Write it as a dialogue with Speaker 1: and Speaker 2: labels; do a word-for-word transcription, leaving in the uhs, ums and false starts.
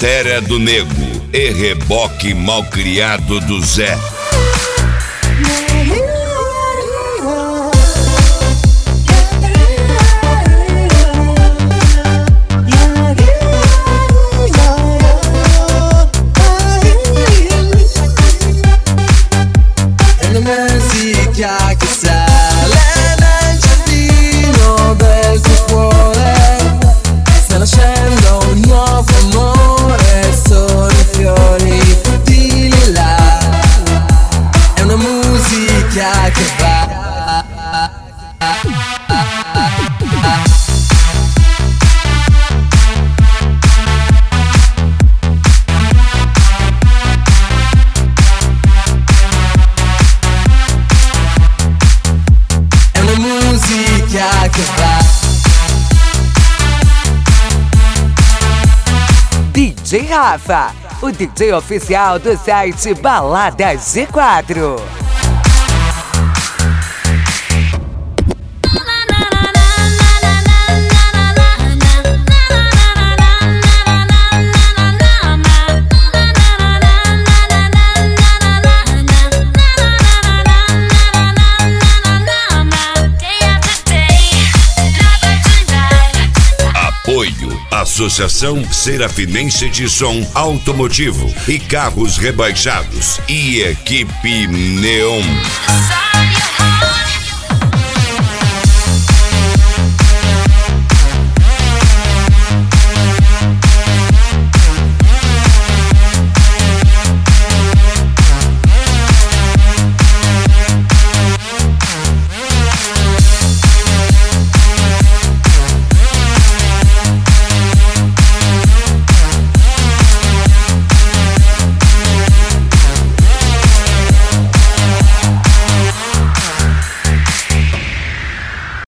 Speaker 1: Matéria do Nego e Reboque Malcriado do Zé.
Speaker 2: Musica che sale nel giardino del tuo cuore, sta nascendo un nuovo amore, sono i fiori di lilla, è una musica che va. Che va.
Speaker 3: D J Rafa, o D J oficial do site Baladas G quatro.
Speaker 1: Associação Serafinense de Som Automotivo e Carros Rebaixados e Equipe Neon.